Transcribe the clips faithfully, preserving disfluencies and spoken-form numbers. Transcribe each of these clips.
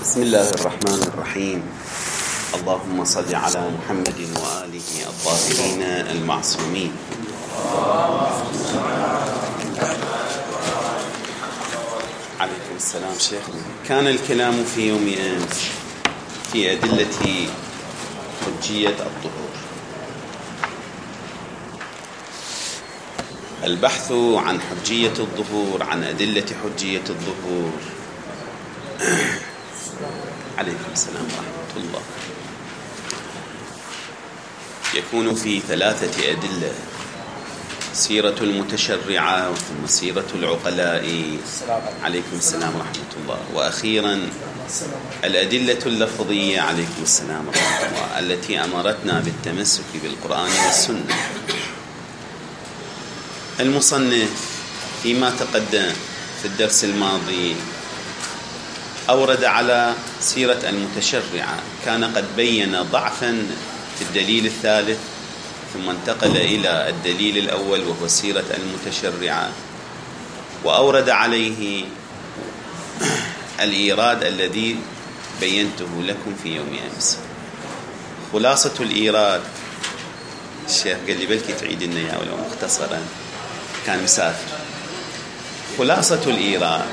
بسم الله الرحمن الرحيم. اللهم صل على محمد وآله الطاهرين المعصومين. عليكم السلام شيخنا. كان الكلام في يوم أمس في أدلة حجية الظهور، البحث عن حجية الظهور، عن أدلة حجية الظهور. عليكم السلام ورحمة الله. يكون في ثلاثة أدلة: سيرة المتشرعة، ثم سيرة العقلاء، عليكم السلام ورحمة الله، وأخيرا الأدلة اللفظية، عليكم السلام ورحمة الله، التي أمرتنا بالتمسك بالقرآن والسنة. المصنف فيما تقدم في الدرس الماضي أورد على سيرة المتشرعة، كان قد بين ضعفا في الدليل الثالث، ثم انتقل إلى الدليل الأول وهو سيرة المتشرعة، وأورد عليه الإيراد الذي بينته لكم في يوم أمس. خلاصة الإيراد، الشيخ قال لي بلكي تعيد لنا إياه ولو مختصرا، كان مسافر. خلاصة الإيراد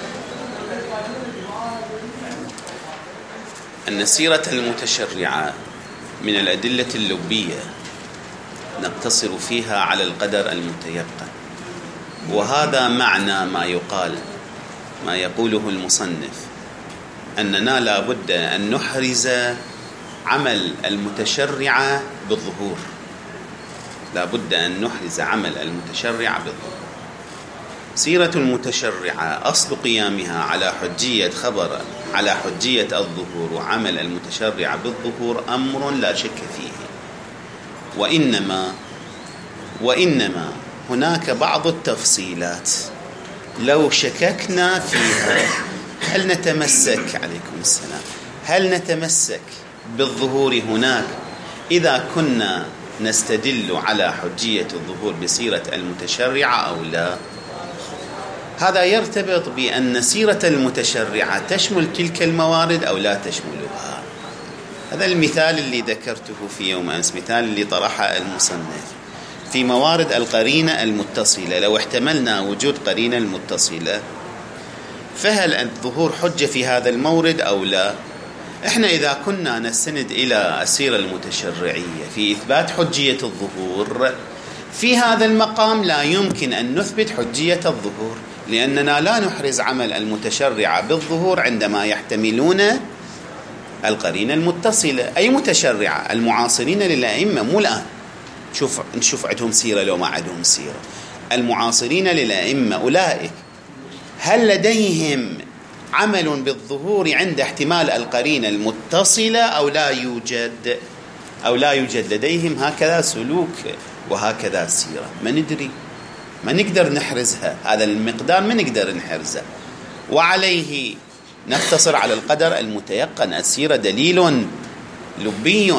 أن سيرة المتشرعة من الأدلة اللبية نقتصر فيها على القدر المتيقن، وهذا معنى ما يقال ما يقوله المصنف أننا لا بد أن نحرز عمل المتشرعة بالظهور، لا بد أن نحرز عمل المتشرعة بالظهور. سيرة المتشرعة أصل قيامها على حجية خبر على حجية الظهور وعمل المتشرع بالظهور أمر لا شك فيه، وإنما وإنما هناك بعض التفصيلات لو شككنا فيها هل نتمسك عليكم السلام هل نتمسك بالظهور هناك إذا كنا نستدل على حجية الظهور بسيرة المتشرعة أو لا. هذا يرتبط بأن سيرة المتشرعة تشمل تلك الموارد أو لا تشملها. هذا المثال اللي ذكرته في يوم أمس، مثال اللي طرحه المصنف في موارد القرينة المتصلة. لو احتملنا وجود قرينة المتصلة فهل الظهور حجة في هذا المورد أو لا؟ إحنا إذا كنا نستند إلى السيرة المتشرعية في إثبات حجية الظهور، في هذا المقام لا يمكن أن نثبت حجية الظهور، لأننا لا نحرز عمل المتشرع بالظهور عندما يحتملون القرينة المتصلة. أي متشرعة؟ المعاصرين للأئمة، مو الآن. شوف نشوف عندهم سيرة لو ما عندهم سيرة. المعاصرين للأئمة أولئك هل لديهم عمل بالظهور عند احتمال القرينة المتصلة أو لا يوجد أو لا يوجد لديهم هكذا سلوك وهكذا سيرة؟ ما ندري، ما نقدر نحرزها، هذا المقدار ما نقدر نحرزه، وعليه نقتصر على القدر المتيقن. السيرة دليل لبي،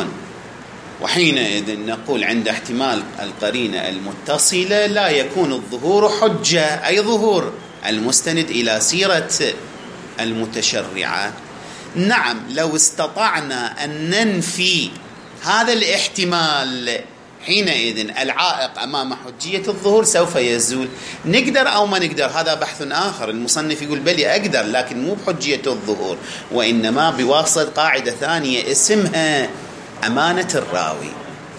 وحينئذ نقول عند احتمال القرينة المتصلة لا يكون الظهور حجة، أي ظهور المستند إلى سيرة المتشرعة. نعم، لو استطعنا أن ننفي هذا الاحتمال حينئذ العائق أمام حجية الظهور سوف يزول. نقدر أو ما نقدر هذا بحث آخر. المصنف يقول بلي أقدر، لكن مو بحجية الظهور، وإنما بواسطة قاعدة ثانية اسمها أمانة الراوي.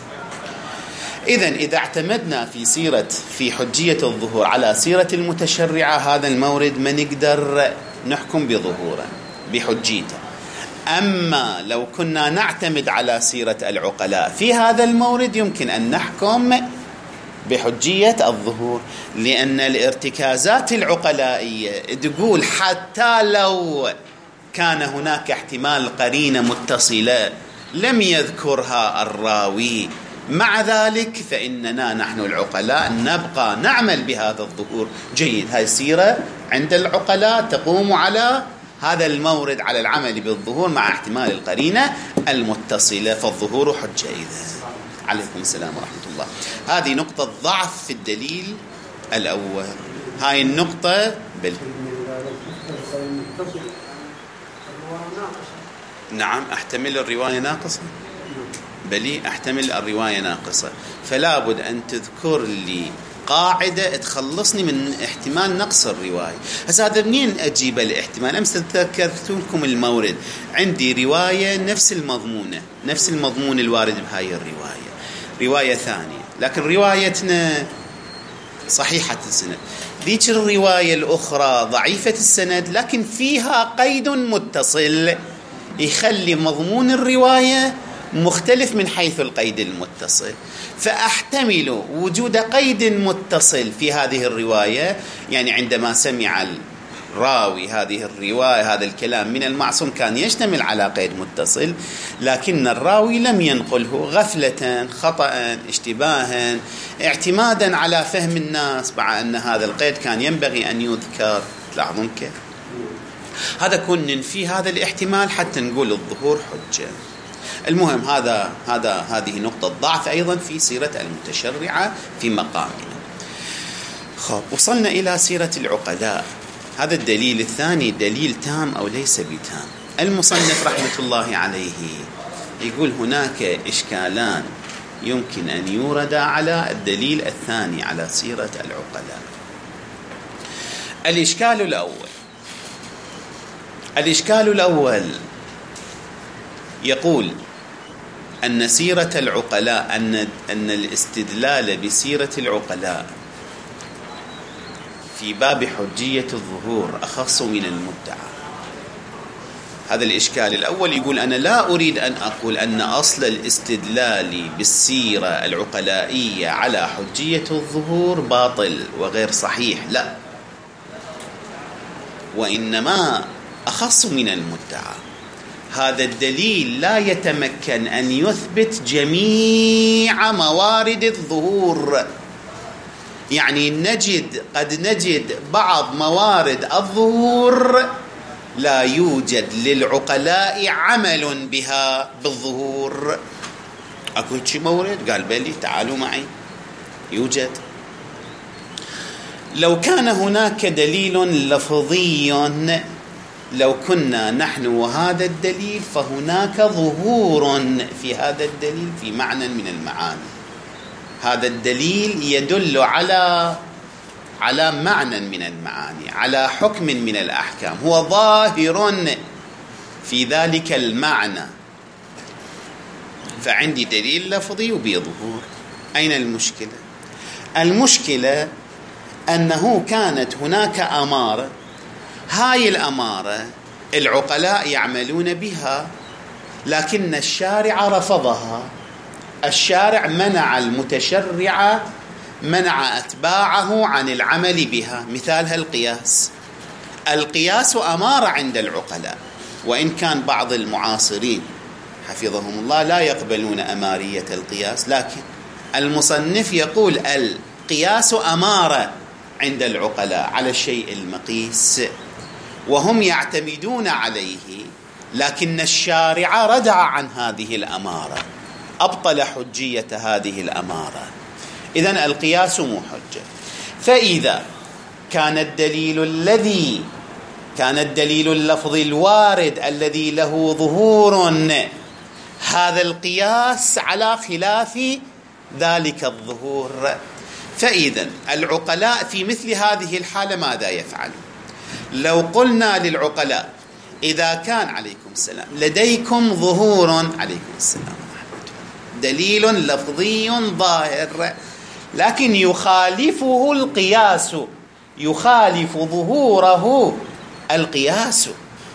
إذن إذا اعتمدنا في سيرة في حجية الظهور على سيرة المتشرعة، هذا المورد ما نقدر نحكم بظهوره بحجيته. أما لو كنا نعتمد على سيرة العقلاء في هذا المورد يمكن أن نحكم بحجية الظهور، لأن الارتكازات العقلائية تقول حتى لو كان هناك احتمال قرينة متصلة لم يذكرها الراوي، مع ذلك فإننا نحن العقلاء نبقى نعمل بهذا الظهور. جيد، هاي السيرة عند العقلاء تقوم على هذا المورد، على العمل بالظهور مع احتمال القرينة المتصلة، فالظهور حجة. إذا عليكم السلام ورحمة الله. هذه نقطة ضعف في الدليل الأول. هاي النقطة بال نعم أحتمل الرواية ناقصة، بلي أحتمل الرواية ناقصة، فلا بد أن تذكر لي قاعدة تخلصني من احتمال نقص الرواية. هذا هذا منين أجيب الاحتمال؟ أمس ذكرت لكم المورد، عندي رواية نفس المضمونة نفس المضمون الوارد بهاي الرواية، رواية ثانية لكن روايتنا صحيحة السند، ذيك الرواية الأخرى ضعيفة السند لكن فيها قيد متصل يخلي مضمون الرواية مختلف من حيث القيد المتصل، فأحتمل وجود قيد متصل في هذه الرواية. يعني عندما سمع الراوي هذه الرواية هذا الكلام من المعصوم كان يشتمل على قيد متصل، لكن الراوي لم ينقله غفلة خطأ اشتباها اعتمادا على فهم الناس، مع أن هذا القيد كان ينبغي أن يذكر. تلاحظون كيف هذا كن ننفي هذا الاحتمال حتى نقول الظهور حجة. المهم هذا هذا هذه نقطة ضعف أيضا في سيرة المتشرعة في مقامنا. خب وصلنا إلى سيرة العقلاء. هذا الدليل الثاني دليل تام أو ليس بتام. المصنف رحمة الله عليه يقول هناك إشكالان يمكن أن يورد على الدليل الثاني على سيرة العقلاء. الإشكال الأول الإشكال الأول يقول أن سيرة العقلاء أن أن الاستدلال بسيرة العقلاء في باب حجية الظهور أخص من المدعى. هذا الإشكال الأول. يقول أنا لا أريد أن أقول أن أصل الاستدلال بالسيرة العقلائية على حجية الظهور باطل وغير صحيح، لا، وإنما أخص من المدعى. هذا الدليل لا يتمكن أن يثبت جميع موارد الظهور. يعني نجد قد نجد بعض موارد الظهور لا يوجد للعقلاء عمل بها بالظهور. أكو شي مورد؟ قال بلي، تعالوا معي، يوجد. لو كان هناك دليل لفظي، لو كنا نحن وهذا الدليل، فهناك ظهور في هذا الدليل في معنى من المعاني. هذا الدليل يدل على على معنى من المعاني، على حكم من الأحكام، هو ظاهر في ذلك المعنى. فعندي دليل لفظي وبظهور. أين المشكلة؟ المشكلة أنه كانت هناك أمارة، هاي الأمارة العقلاء يعملون بها لكن الشارع رفضها. الشارع منع المتشرع، منع أتباعه عن العمل بها. مثالها القياس. القياس أمارة عند العقلاء، وإن كان بعض المعاصرين حفظهم الله لا يقبلون أمارية القياس، لكن المصنف يقول القياس أمارة عند العقلاء على الشيء المقيس، وهم يعتمدون عليه، لكن الشارع ردع عن هذه الأمارة، أبطل حجية هذه الأمارة. إذن القياس مو حجة. فإذا كان الدليل الذي كان الدليل اللفظي الوارد الذي له ظهور، هذا القياس على خلاف ذلك الظهور. فإذا العقلاء في مثل هذه الحالة ماذا يفعلون؟ لو قلنا للعقلاء إذا كان عليكم السلام لديكم ظهور، عليكم السلام دليل لفظي ظاهر لكن يخالفه القياس، يخالف ظهوره القياس،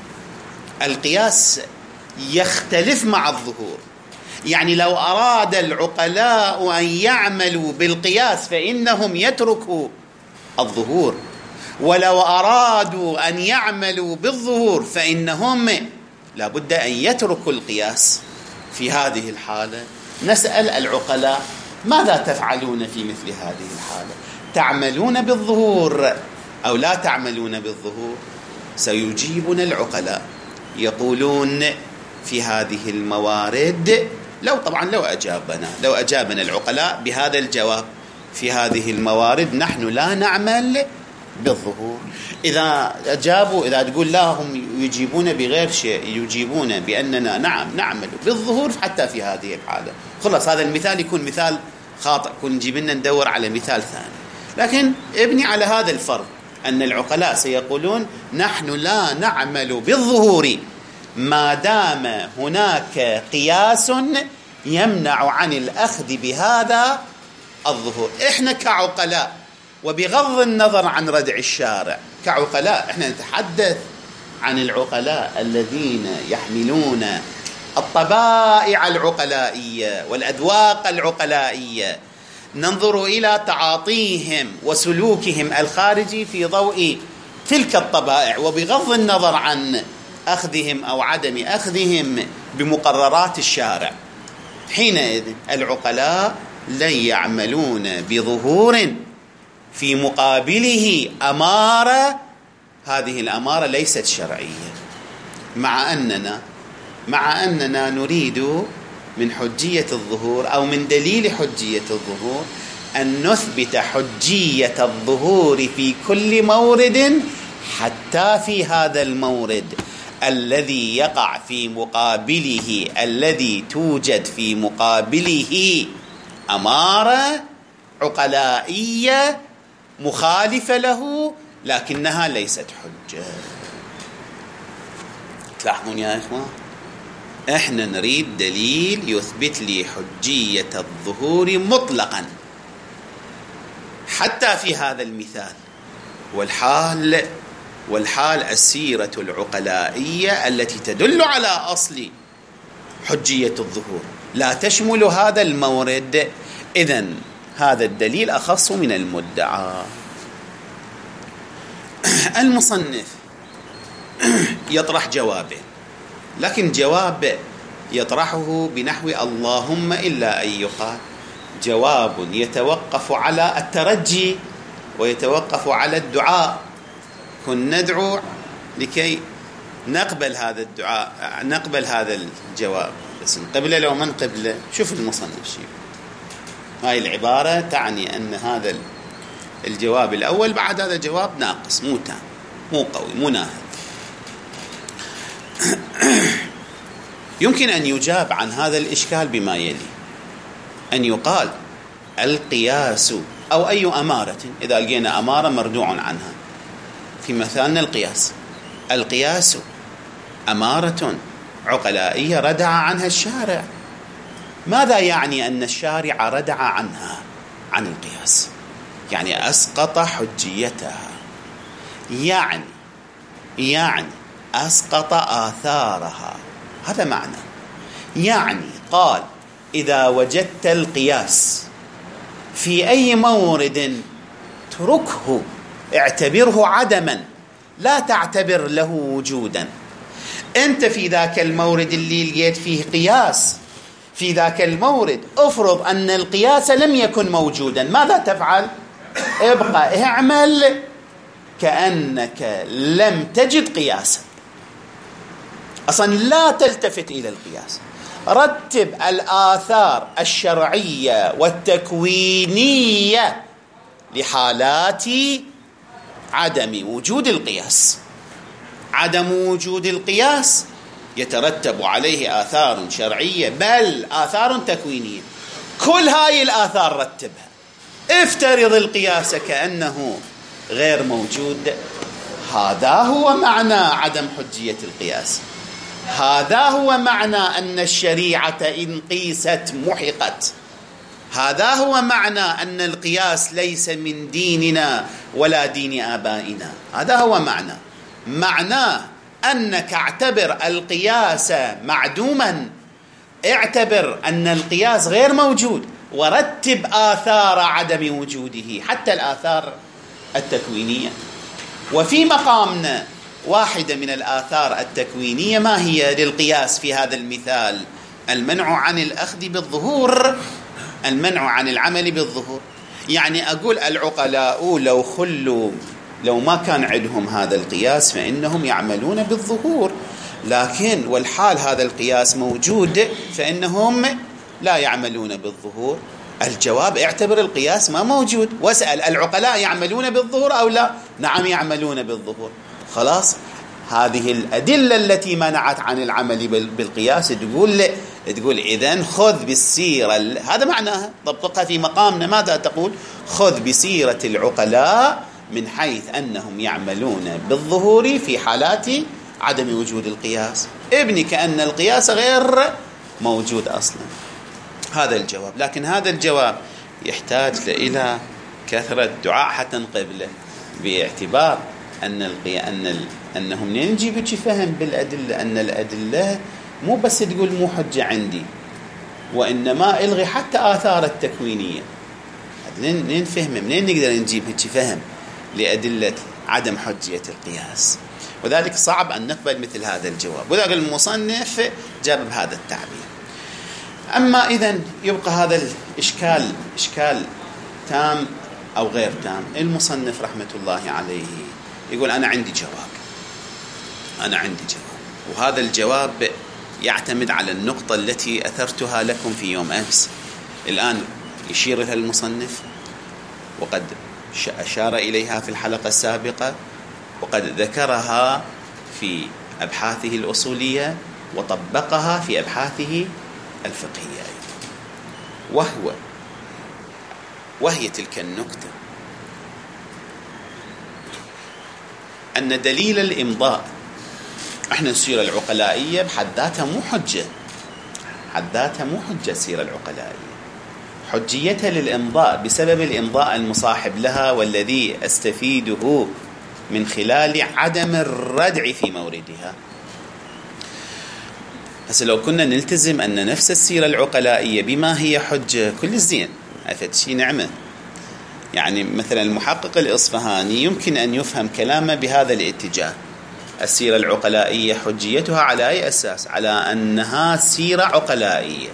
القياس يختلف مع الظهور. يعني لو أراد العقلاء أن يعملوا بالقياس فإنهم يتركوا الظهور، ولو أرادوا أن يعملوا بالظهور فإنهم لابد أن يتركوا القياس. في هذه الحالة نسأل العقلاء ماذا تفعلون في مثل هذه الحالة؟ تعملون بالظهور أو لا تعملون بالظهور؟ سيجيبنا العقلاء يقولون في هذه الموارد، لو طبعا لو أجابنا لو أجابنا العقلاء بهذا الجواب، في هذه الموارد نحن لا نعمل بالظهور. إذا أجابوا إذا تقول لا هم يجيبون بغير شيء، يجيبون بأننا نعم نعمل بالظهور حتى في هذه الحالة، خلاص هذا المثال يكون مثال خاطئ، كن نجيب لنا ندور على مثال ثاني. لكن ابني على هذا الفرض أن العقلاء سيقولون نحن لا نعمل بالظهور ما دام هناك قياس يمنع عن الأخذ بهذا الظهور. إحنا كعقلاء، وبغض النظر عن ردع الشارع، كعقلاء إحنا نتحدث عن العقلاء الذين يحملون الطبائع العقلائية والأذواق العقلائية، ننظر إلى تعاطيهم وسلوكهم الخارجي في ضوء تلك الطبائع، وبغض النظر عن أخذهم أو عدم أخذهم بمقررات الشارع. حينئذ العقلاء لن يعملون بظهور في مقابله أمارة، هذه الأمارة ليست شرعية، مع أننا مع أننا نريد من حجية الظهور أو من دليل حجية الظهور أن نثبت حجية الظهور في كل مورد، حتى في هذا المورد الذي يقع في مقابله، الذي توجد في مقابله أمارة عقلائية مخالفة له لكنها ليست حجة. تلاحظون يا إخوان، إحنا نريد دليل يثبت لي حجية الظهور مطلقا حتى في هذا المثال، والحال والحال السيرة العقلائية التي تدل على أصل حجية الظهور لا تشمل هذا المورد. إذن هذا الدليل أخص من المدعى. المصنف يطرح جوابين، لكن جواب يطرحه بنحو اللهم إلا أن يقال جواب يتوقف على الترجي ويتوقف على الدعاء. كن ندعو لكي نقبل هذا الدعاء، نقبل هذا الجواب، بس نقبله لو ما نقبله. شوف المصنف شيء، هاي العبارة تعني أن هذا الجواب الأول بعد هذا جواب ناقص، مو تام، مو قوي، مو ناهض. يمكن أن يجاب عن هذا الإشكال بما يلي: أن يقال القياس أو أي أمارة، إذا لقينا أمارة مردوع عنها في مثالنا القياس، القياس أمارة عقلائية ردع عنها الشارع. ماذا يعني أن الشارع ردع عنها عن القياس؟ يعني أسقط حجيتها، يعني يعني أسقط آثارها. هذا معنى. يعني قال إذا وجدت القياس في أي مورد اتركه، اعتبره عدما، لا تعتبر له وجودا. أنت في ذاك المورد اللي لقيت فيه قياس، في ذاك المورد افرض أن القياس لم يكن موجودا، ماذا تفعل؟ ابقى اعمل كأنك لم تجد قياسا، أصلا لا تلتفت إلى القياس. رتب الآثار الشرعية والتكوينية لحالات عدم وجود القياس. عدم وجود القياس يترتب عليه آثار شرعية بل آثار تكوينية، كل هاي الآثار رتبها. افترض القياس كأنه غير موجود، هذا هو معنى عدم حجية القياس. هذا هو معنى أن الشريعة إن قيست محقت. هذا هو معنى أن القياس ليس من ديننا ولا دين آبائنا. هذا هو معنى معناه أنك اعتبر القياس معدوما، اعتبر أن القياس غير موجود، ورتب آثار عدم وجوده حتى الآثار التكوينية. وفي مقامنا واحدة من الآثار التكوينية ما هي للقياس في هذا المثال؟ المنع عن الأخذ بالظهور، المنع عن العمل بالظهور. يعني أقول العقلاء لو خلوا، لو ما كان عندهم هذا القياس فإنهم يعملون بالظهور، لكن والحال هذا القياس موجود فإنهم لا يعملون بالظهور. الجواب اعتبر القياس ما موجود، واسأل العقلاء يعملون بالظهور أو لا؟ نعم يعملون بالظهور. خلاص، هذه الأدلة التي منعت عن العمل بالقياس تقول تقول إذن خذ بالسيرة، هذا معناها طبقها في مقامنا. ماذا تقول؟ خذ بسيرة العقلاء من حيث أنهم يعملون بالظهور في حالات عدم وجود القياس، ابني كأن القياس غير موجود أصلا. هذا الجواب، لكن هذا الجواب يحتاج إلى كثرة دعاء حتى نقبله، باعتبار أن القي... أن ال... أنه منين نجيب شي فهم بالأدلة؟ أن الأدلة مو بس تقول مو حجة عندي، وإنما إلغي حتى آثار التكوينية. منين نفهم؟ منين نقدر نجيب شي فهم لأدلة عدم حجية القياس؟ وذلك صعب أن نقبل مثل هذا الجواب، وذلك المصنف جاب بهذا التعبير. أما إذن يبقى هذا الإشكال إشكال تام أو غير تام. المصنف رحمة الله عليه يقول أنا عندي جواب، أنا عندي جواب، وهذا الجواب يعتمد على النقطة التي أثرتها لكم في يوم أمس. الآن يشير لها المصنف، وقد أشار إليها في الحلقة السابقة، وقد ذكرها في أبحاثه الأصولية، وطبقها في أبحاثه الفقهية، وهو وهي تلك النقطة أن دليل الإمضاء، احنا السيرة العقلائية بحد ذاتها مو حجة، حد ذاتها مو حجة. السيرة العقلائية حجيتها للإمضاء بسبب الإمضاء المصاحب لها، والذي أستفيده من خلال عدم الردع في موردها. هسه لو كنا نلتزم أن نفس السيرة العقلائية بما هي حجة كل الزين، أفد شيء نعمة. يعني مثلا المحقق الإصفهاني يمكن أن يفهم كلامه بهذا الاتجاه: السيرة العقلائية حجيتها على أي أساس؟ على أنها سيرة عقلائية،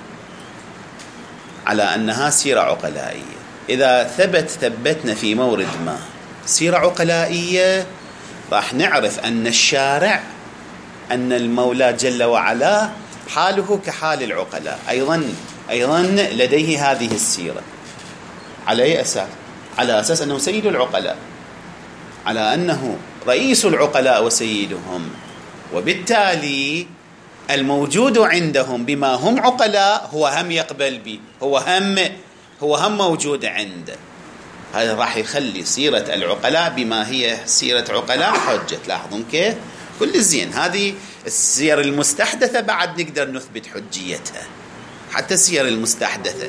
على أنها سيرة عقلائية. إذا ثبت ثبتنا في مورد ما سيرة عقلائية، راح نعرف أن الشارع، أن المولى جل وعلا حاله كحال العقلاء، أيضا أيضا لديه هذه السيرة. على أي أساس؟ على أساس أنه سيد العقلاء، على أنه رئيس العقلاء وسيدهم، وبالتالي الموجود عندهم بما هم عقلاء هو هم يقبل به، هو هم هو هم موجود عنده. هذا راح يخلي سيرة العقلاء بما هي سيرة عقلاء حجة. تلاحظون كيف؟ كل الزين. هذه السير المستحدثة بعد نقدر نثبت حجيتها، حتى السير المستحدثة.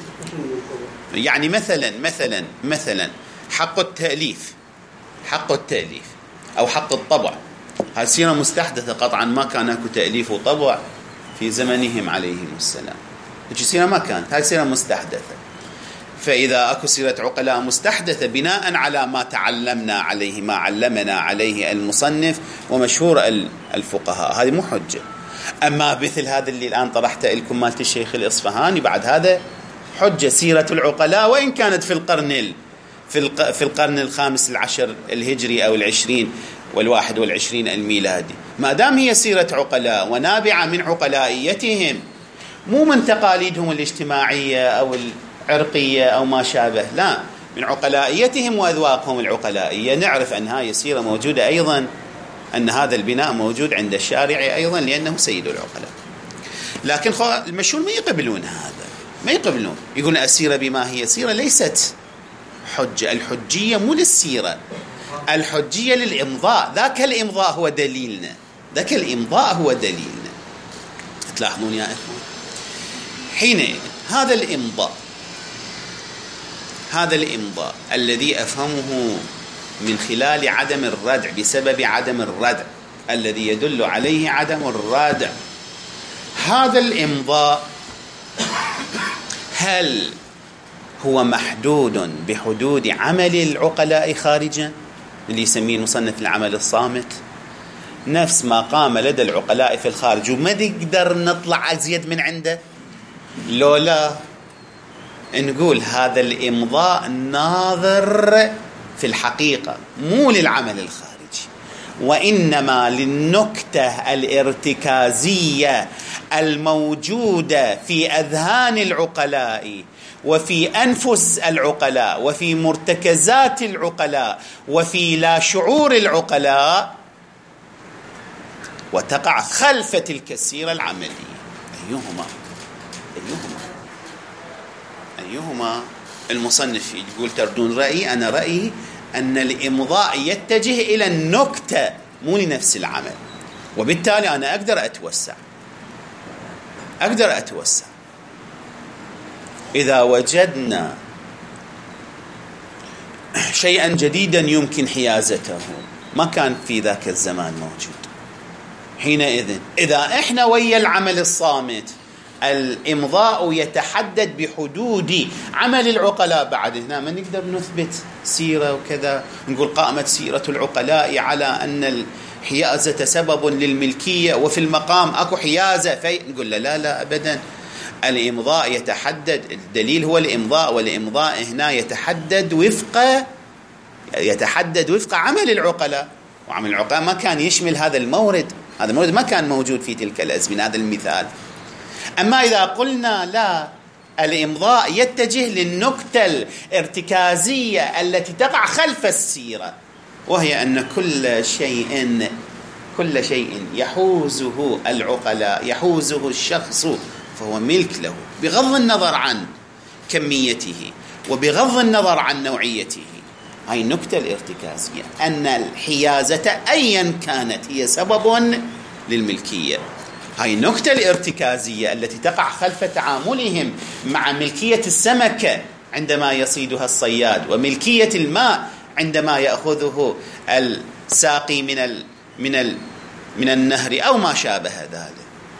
يعني مثلا مثلا مثلا حق التأليف، حق التأليف أو حق الطبع، هذه سيرة مستحدثة قطعا، ما كان اكو تأليف وطبع في زمنهم عليهم السلام. هذه سيرة ما كانت، هذه سيرة مستحدثة. فإذا أكو سيرة عقلاء مستحدثة بناء على ما تعلمنا عليه، ما علمنا عليه المصنف ومشهور الفقهاء، هذه مو حجة. أما مثل هذا اللي الآن طرحته لكم مالت الشيخ الإصفهاني، بعد هذا حجة. سيرة العقلاء وإن كانت في القرن في في القرن الخامس العشر الهجري أو العشرين والواحد والعشرين الميلادي، ما دام هي سيرة عقلاء ونابعة من عقلائيتهم، مو من تقاليدهم الاجتماعية أو عرقية أو ما شابه، لا، من عقلائيتهم وأذواقهم العقلائية، نعرف أن هاي السيرة موجودة أيضا، أن هذا البناء موجود عند الشارع أيضا لأنه سيد العقلاء. لكن المشهور ما يقبلون هذا، ما يقبلون، يقولون السيرة بما هي سيرة ليست حجة. الحجية مو للسيرة، الحجية للإمضاء، ذاك الإمضاء هو دليلنا، ذاك الإمضاء هو دليلنا. تلاحظون يا إخوان؟ حين هذا الإمضاء، هذا الإمضاء الذي أفهمه من خلال عدم الردع، بسبب عدم الردع الذي يدل عليه عدم الردع، هذا الإمضاء هل هو محدود بحدود عمل العقلاء خارجا، اللي يسميه المصنف العمل الصامت، نفس ما قام لدى العقلاء في الخارج وما نقدر نطلع أزيد من عنده؟ لولا نقول هذا الإمضاء ناظر في الحقيقة مو للعمل الخارجي، وإنما للنكتة الارتكازية الموجودة في أذهان العقلاء وفي أنفس العقلاء وفي مرتكزات العقلاء وفي لا شعور العقلاء، وتقع خلف تلك السيرة العملية. أيهما أيهما أيهما المصنف يقول تردون رأيي، أنا رأيي أن الإمضاء يتجه إلى النكتة مو لنفس العمل، وبالتالي أنا أقدر أتوسع أقدر أتوسع إذا وجدنا شيئا جديدا يمكن حيازته ما كان في ذاك الزمان موجود. حينئذ إذا إحنا ويا العمل الصامت الإمضاء يتحدد بحدود عمل العقلاء، بعد هنا ما نقدر نثبت سيرة وكذا نقول قامت سيرة العقلاء على أن الحيازة سبب للملكية وفي المقام أكو حيازة، في نقول لا لا لا أبدا، الإمضاء يتحدد، الدليل هو الإمضاء، والإمضاء هنا يتحدد وفق يتحدد وفق عمل العقلاء، وعمل العقلاء ما كان يشمل هذا المورد، هذا المورد ما كان موجود في تلك الأزمنة، هذا المثال. أما إذا قلنا لا، الإمضاء يتجه للنكتة الارتكازية التي تقع خلف السيرة، وهي أن كل شيء كل شيء يحوزه العقلاء يحوزه الشخص فهو ملك له، بغض النظر عن كميته وبغض النظر عن نوعيته. هاي النكتة الارتكازية، أن الحيازة أيا كانت هي سبب للملكية. هاي النكتة الارتكازية التي تقع خلف تعاملهم مع ملكية السمكة عندما يصيدها الصياد، وملكية الماء عندما يأخذه الساقي من ال من ال من النهر أو ما شابه ذلك.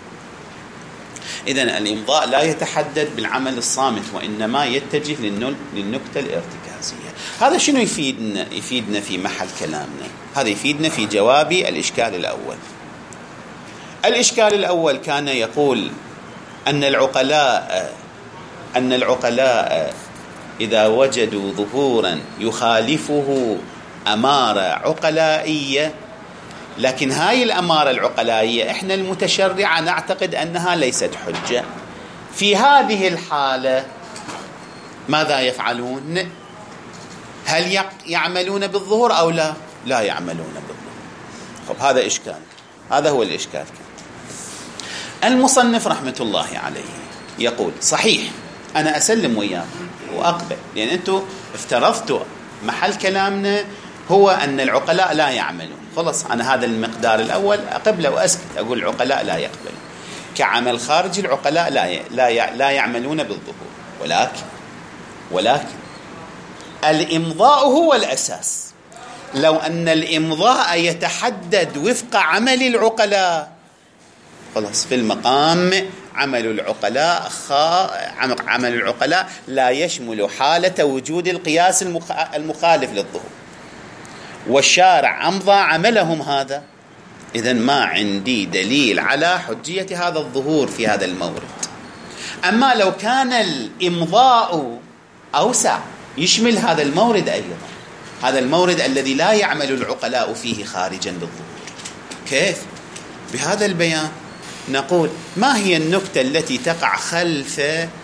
إذن الإمضاء لا يتحدد بالعمل الصامت، وإنما يتجه للنكتة الارتكازية. هذا شنو يفيدنا؟ يفيدنا في محل كلامنا، هذا يفيدنا في جواب الإشكال الأول. الإشكال الأول كان يقول أن العقلاء أن العقلاء إذا وجدوا ظهورا يخالفه أمارة عقلائية، لكن هاي الأمارة العقلائية إحنا المتشرعة نعتقد أنها ليست حجة، في هذه الحالة ماذا يفعلون؟ هل يعملون بالظهور أو لا؟ لا يعملون بالظهور. طب هذا إشكال، هذا هو الإشكال. كان المصنف رحمة الله عليه يقول صحيح أنا أسلم وياكم وأقبل، لأن أنتم افترضتوا محل كلامنا هو أن العقلاء لا يعملون، خلص أنا هذا المقدار الأول أقبله وأسكت، أقول العقلاء لا يقبلون كعمل خارجي، العقلاء لا لا لا يعملون بالظهور. ولكن ولكن الإمضاء هو الأساس. لو أن الإمضاء يتحدد وفق عمل العقلاء، خلاص في المقام عمل العقلاء خا... عمل العقلاء لا يشمل حالة وجود القياس المخ... المخالف للظهور، والشارع أمضى عملهم هذا، إذن ما عندي دليل على حجية هذا الظهور في هذا المورد. أما لو كان الإمضاء أوسع يشمل هذا المورد أيضا، هذا المورد الذي لا يعمل العقلاء فيه خارجا بالظهور، كيف؟ بهذا البيان نقول ما هي النكتة التي تقع خلف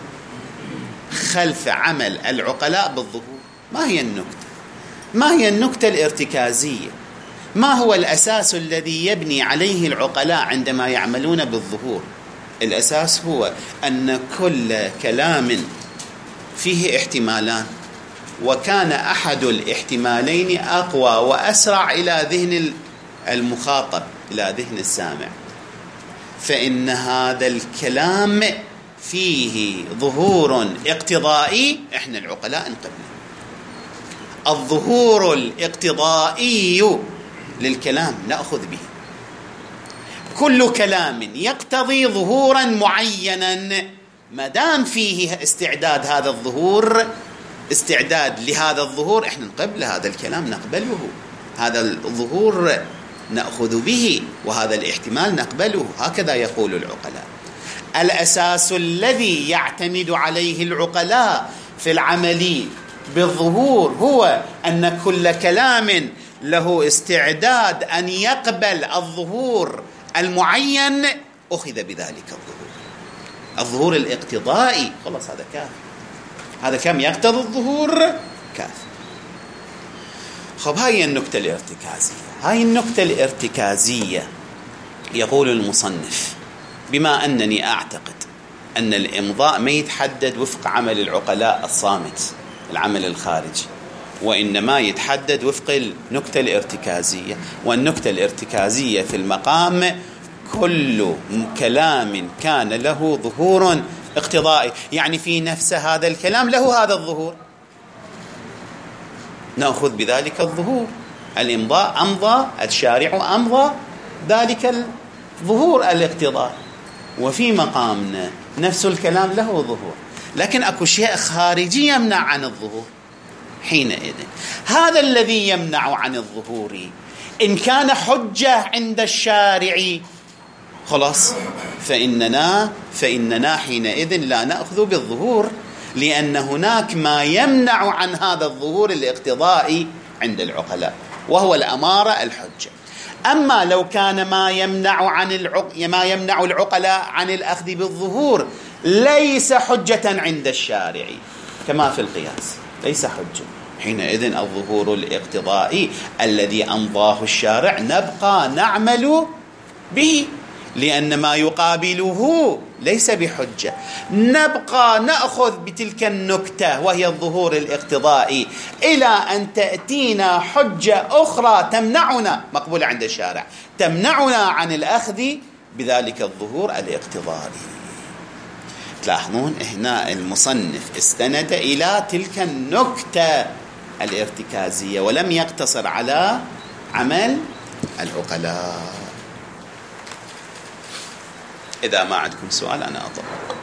خلف عمل العقلاء بالظهور؟ ما هي النكتة؟ ما هي النكتة الارتكازية؟ ما هو الأساس الذي يبني عليه العقلاء عندما يعملون بالظهور؟ الأساس هو أن كل كلام فيه احتمالان، وكان أحد الاحتمالين أقوى وأسرع إلى ذهن المخاطب، إلى ذهن السامع، فإن هذا الكلام فيه ظهور اقتضائي إحنا العقلاء نقبله. الظهور الاقتضائي للكلام نأخذ به. كل كلام يقتضي ظهورا معينا ما دام فيه استعداد هذا الظهور، استعداد لهذا الظهور، إحنا نقبل هذا الكلام، نقبله، هذا الظهور نأخذ به، وهذا الاحتمال نقبله. هكذا يقول العقلاء. الأساس الذي يعتمد عليه العقلاء في العمل بالظهور هو أن كل كلام له استعداد أن يقبل الظهور المعين أخذ بذلك الظهور، الظهور الاقتضائي، خلاص هذا كافي. هذا كم يقتضي الظهور كاف. خب هاي النكتة الارتكازية. هاي النكتة الارتكازية يقول المصنف: بما أنني أعتقد أن الإمضاء ما يتحدد وفق عمل العقلاء الصامت، العمل الخارجي، وإنما يتحدد وفق النكتة الارتكازية، والنكتة الارتكازية في المقام كل كلام كان له ظهور اقتضائي، يعني في نفس هذا الكلام له هذا الظهور، نأخذ بذلك الظهور. الإمضاء أمضى، الشارع أمضى ذلك الظهور الاقتضاء، وفي مقامنا نفس الكلام له ظهور، لكن أكو شيء خارجي يمنع عن الظهور. حينئذ هذا الذي يمنع عن الظهور إن كان حجة عند الشارع خلاص، فإننا فإننا حينئذ لا نأخذ بالظهور، لأن هناك ما يمنع عن هذا الظهور الاقتضائي عند العقلاء، وهو الأمارة الحجة. أما لو كان ما يمنع عن العق... ما يمنع العقلاء عن الأخذ بالظهور ليس حجة عند الشارع، كما في القياس ليس حجة، حينئذ الظهور الاقتضائي الذي أمضاه الشارع نبقى نعمل به، لأن ما يقابله ليس بحجة. نبقى نأخذ بتلك النكتة وهي الظهور الاقتضائي إلى أن تأتينا حجة أخرى تمنعنا، مقبولة عند الشارع، تمنعنا عن الأخذ بذلك الظهور الاقتضائي. تلاحظون هنا المصنف استند إلى تلك النكتة الارتكازية ولم يقتصر على عمل العقلاء. إذا ما عندكم سؤال أنا أطلق.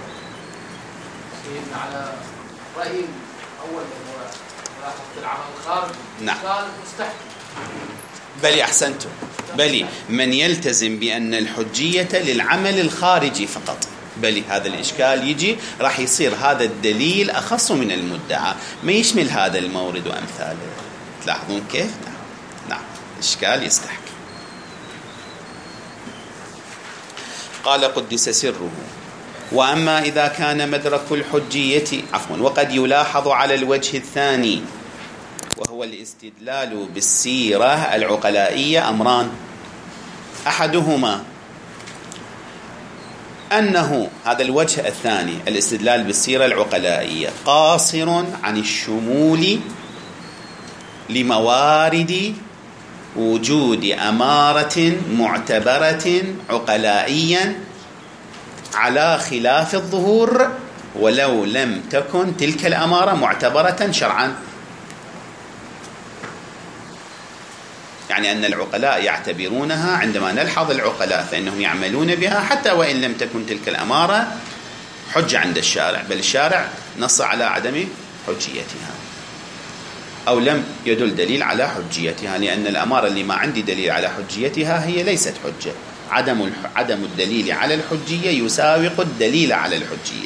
على رأي أول ملاحظة العمل الخارجي. نعم. قال مستحيل. بلي أحسنتم. بلي من يلتزم بأن الحجية للعمل الخارجي فقط، بلي هذا الإشكال يجي راح يصير هذا الدليل أخص من المدعى، ما يشمل هذا المورد وأمثاله. تلاحظون كيف؟ نعم. نعم. إشكال يستحق. قال قدس سره: وأما إذا كان مدرك الحجية عفوا وقد يلاحظ على الوجه الثاني وهو الاستدلال بالسيرة العقلائية أمران: أحدهما أنه هذا الوجه الثاني الاستدلال بالسيرة العقلائية قاصر عن الشمول لموارد وجود أمارة معتبرة عقلائيا على خلاف الظهور ولو لم تكن تلك الأمارة معتبرة شرعا. يعني أن العقلاء يعتبرونها، عندما نلحظ العقلاء فإنهم يعملون بها حتى وإن لم تكن تلك الأمارة حجة عند الشارع، بل الشارع نص على عدم حجيتها أو لم يدل دليل على حجيتها، لأن الأمارة اللي ما عندي دليل على حجيتها هي ليست حجة. عدم عدم الدليل على الحجية يساوق الدليل على الحجية.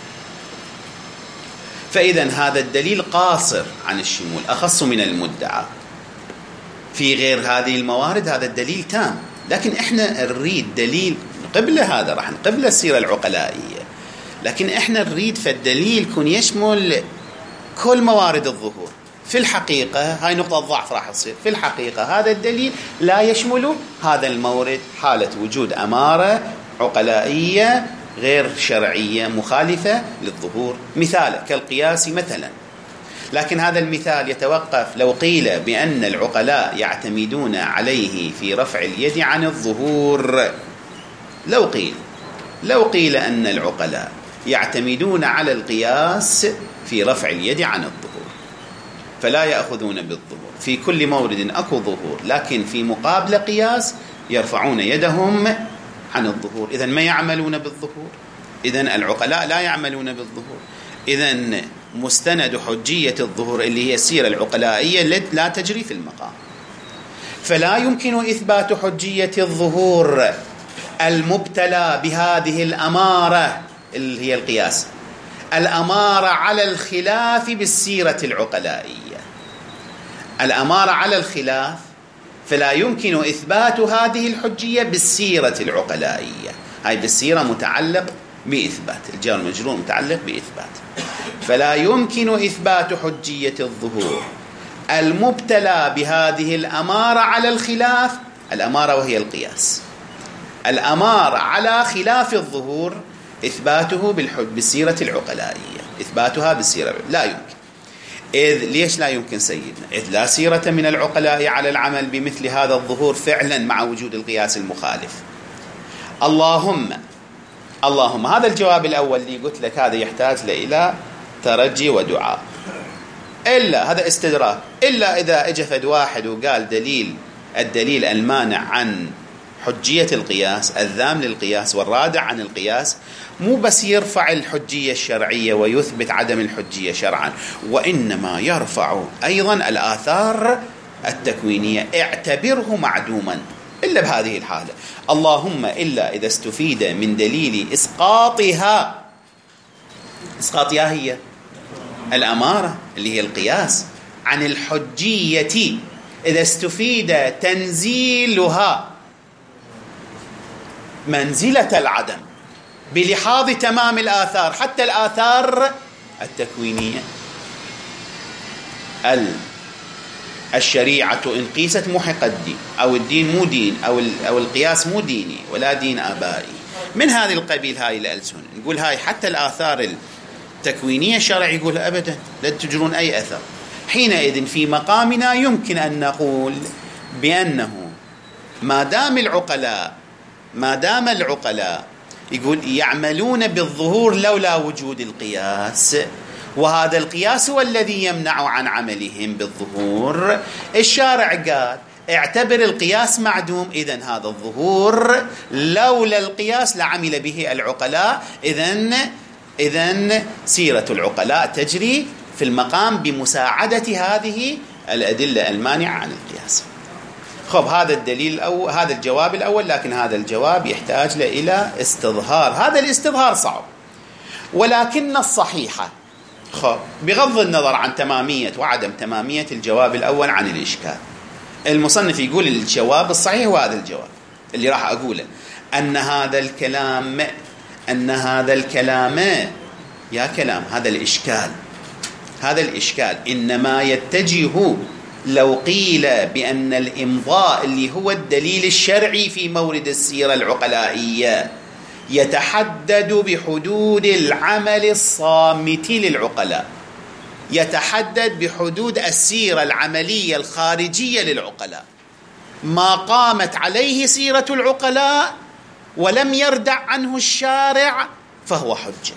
فإذا هذا الدليل قاصر عن الشمول، أخص من المدعى. في غير هذه الموارد هذا الدليل تام، لكن إحنا نريد دليل قبل هذا، راح قبل السيرة العقلائية، لكن إحنا نريد فالدليل يكون يشمل كل موارد الظهور. في الحقيقة هاي نقطة ضعف راح تصير، في الحقيقة هذا الدليل لا يشمل هذا المورد حالة وجود أمارة عقلائية غير شرعية مخالفة للظهور، مثال كالقياس مثلا. لكن هذا المثال يتوقف لو قيل بأن العقلاء يعتمدون عليه في رفع اليد عن الظهور. لو قيل لو قيل أن العقلاء يعتمدون على القياس في رفع اليد عن الظهور فلا يأخذون بالظهور، في كل مورد أكو ظهور لكن في مقابل قياس يرفعون يدهم عن الظهور، إذن ما يعملون بالظهور. إذن العقلاء لا يعملون بالظهور. إذن مستند حجية الظهور اللي هي السيرة العقلائية لا تجري في المقام، فلا يمكن إثبات حجية الظهور المبتلى بهذه الأمارة اللي هي القياس، الأمارة على الخلاف بالسيرة العقلائية، الأمارة على الخلاف، فلا يمكن إثبات هذه الحجية بالسيرة العقلائية. هاي بالسيرة متعلق بإثبات، الجار المجرور متعلق بإثبات. فلا يمكن إثبات حجية الظهور المبتلى بهذه الأمارة على الخلاف. الأمارة وهي القياس. الأمارة على خلاف الظهور إثباته بالسيرة العقلائية، إثباتها بالسيرة لا يمكن. إذ ليش لا يمكن سيدنا؟ إذ لا سيرة من العقلاء على العمل بمثل هذا الظهور فعلا مع وجود القياس المخالف. اللهم اللهم هذا الجواب الأول اللي قلت لك هذا يحتاج إلى ترجي ودعاء، إلا هذا استدراك، إلا إذا اجى فد واحد وقال دليل الدليل المانع عن حجية القياس الذام للقياس والرادع عن القياس مو بس يرفع الحجية الشرعية ويثبت عدم الحجية شرعا، وإنما يرفع أيضا الآثار التكوينية. اعتبره معدوما إلا بهذه الحالة. اللهم إلا إذا استفيد من دليل إسقاطها. إسقاطها هي الأمارة اللي هي القياس عن الحجية، إذا استفيد تنزيلها منزلة العدم بلحاظ تمام الآثار، حتى الآثار التكوينية. الشريعة إن قيست محق الدين، أو الدين مو دين، أو أو القياس مو ديني ولا دين آبائي، من هذه القبيل هاي الألسن. نقول هاي حتى الآثار التكوينية الشرع يقول أبدا لا تجرون أي أثر. حينئذ في مقامنا يمكن أن نقول بأنه ما دام العقلاء ما دام العقلاء يقول يعملون بالظهور لولا وجود القياس، وهذا القياس هو الذي يمنع عن عملهم بالظهور. الشارع قال اعتبر القياس معدوم، إذن هذا الظهور لولا القياس لعمل به العقلاء. إذن إذن سيرة العقلاء تجري في المقام بمساعدة هذه الأدلة المانعة عن القياس. خب هذا الدليل أو هذا الجواب الأول، لكن هذا الجواب يحتاج إلى استظهار. هذا الاستظهار صعب، ولكن الصحيحة خب بغض النظر عن تمامية وعدم تمامية الجواب الأول عن الإشكال، المصنف يقول الجواب الصحيح وهذا الجواب اللي راح أقوله، أن هذا الكلام أن هذا الكلام يا كلام هذا الإشكال هذا الإشكال إنما يتجه لو قيل بأن الإمضاء اللي هو الدليل الشرعي في مورد السيرة العقلائية يتحدد بحدود العمل الصامت للعقلاء، يتحدد بحدود السيرة العملية الخارجية للعقلاء، ما قامت عليه سيرة العقلاء ولم يردع عنه الشارع فهو حجة،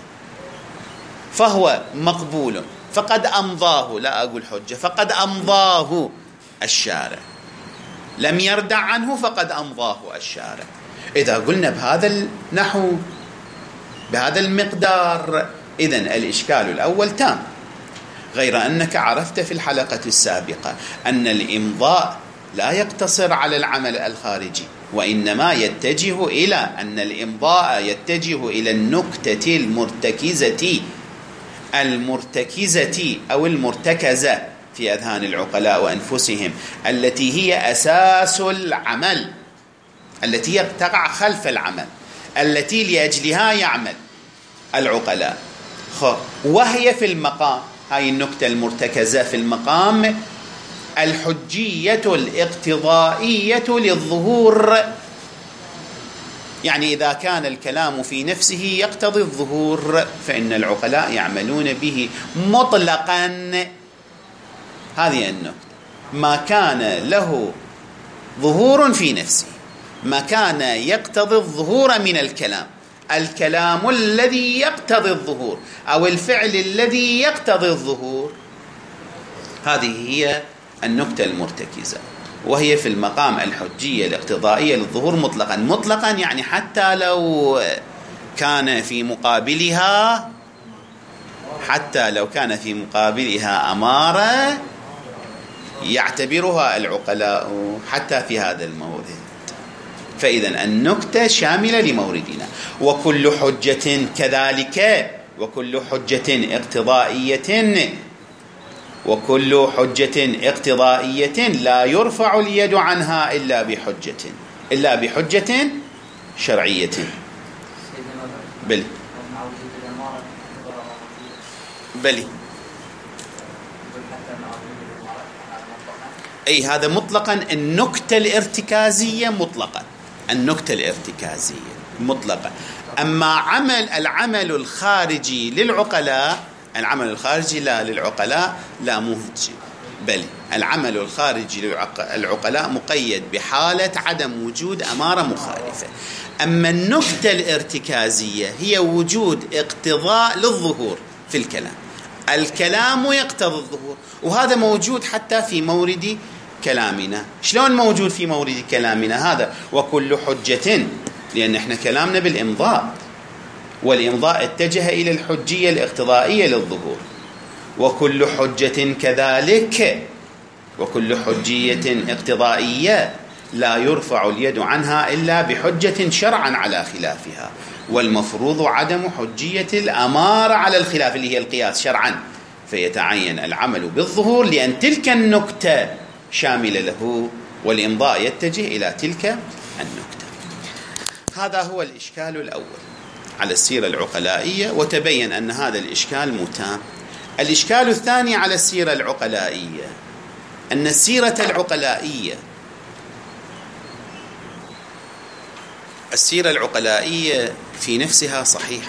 فهو مقبول، فقد أمضاه، لا أقول حجة، فقد أمضاه الشارع، لم يردع عنه فقد أمضاه الشارع. إذا قلنا بهذا النحو بهذا المقدار إذن الإشكال الأول تام، غير أنك عرفت في الحلقة السابقة أن الإمضاء لا يقتصر على العمل الخارجي، وإنما يتجه إلى أن الإمضاء يتجه إلى النكتة المرتكزة المرتكزة أو المرتكزة في أذهان العقلاء وأنفسهم، التي هي أساس العمل، التي تقع خلف العمل، التي لأجلها يعمل العقلاء. وهي في المقام، هاي النكتة المرتكزة في المقام الحجية الاقتضائية للظهور. يعني إذا كان الكلام في نفسه يقتضي الظهور فإن العقلاء يعملون به مطلقا. هذه النكتة، ما كان له ظهور في نفسه، ما كان يقتضي الظهور من الكلام، الكلام الذي يقتضي الظهور أو الفعل الذي يقتضي الظهور، هذه هي النكتة المرتكزة، وهي في المقام الحجية الاقتضائية للظهور مطلقا. مطلقا يعني حتى لو كان في مقابلها حتى لو كان في مقابلها أمارة يعتبرها العقلاء حتى في هذا المورد. فإذا النكتة شاملة لموردنا، وكل حجة كذلك، وكل حجة اقتضائية وكل حجة اقتضائية لا يرفع اليد عنها إلا بحجة إلا بحجة شرعية. بل بلي. أي هذا مطلقا النكتة الارتكازية مطلقا النكتة الارتكازية مطلقا. أما عمل العمل الخارجي للعقلاء العمل الخارجي لا للعقلاء لا مو هيك، بل العمل الخارجي للعقلاء مقيد بحالة عدم وجود أمارة مخالفة. أما النكتة الارتكازية هي وجود اقتضاء للظهور في الكلام، الكلام يقتضي الظهور، وهذا موجود حتى في مورد كلامنا. شلون موجود في مورد كلامنا هذا؟ وكل حجة، لأن احنا كلامنا بالإمضاء، والإمضاء اتجه إلى الحجية الاقتضائية للظهور، وكل حجة كذلك، وكل حجية اقتضائية لا يرفع اليد عنها إلا بحجة شرعا على خلافها، والمفروض عدم حجية الأمارة على الخلاف اللي هي القياس شرعا، فيتعين العمل بالظهور لأن تلك النكتة شاملة له، والإمضاء يتجه إلى تلك النكتة. هذا هو الإشكال الأول على السيرة العقلائية، وتبين أن هذا الإشكال متام. الإشكال الثاني على السيرة العقلائية أن السيرة العقلائية السيرة العقلائية في نفسها صحيحة.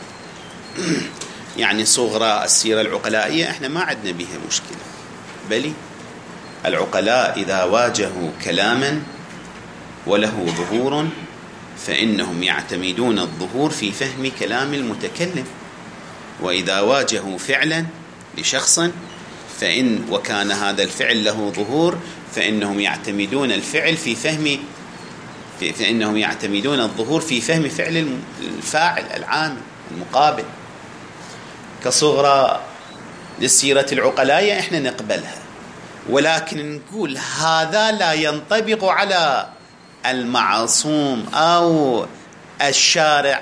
يعني صغرى السيرة العقلائية احنا ما عندنا بها مشكلة، بل العقلاء إذا واجهوا كلاما وله ظهور فإنهم يعتمدون الظهور في فهم كلام المتكلم، وإذا واجهوا فعلا لشخص فإن وكان هذا الفعل له ظهور فإنهم يعتمدون الفعل في فهم فإنهم يعتمدون الظهور في فهم فعل الفاعل العام المقابل. كصغرى للسيرة العقلائية احنا نقبلها، ولكن نقول هذا لا ينطبق على المعصوم أو الشارع.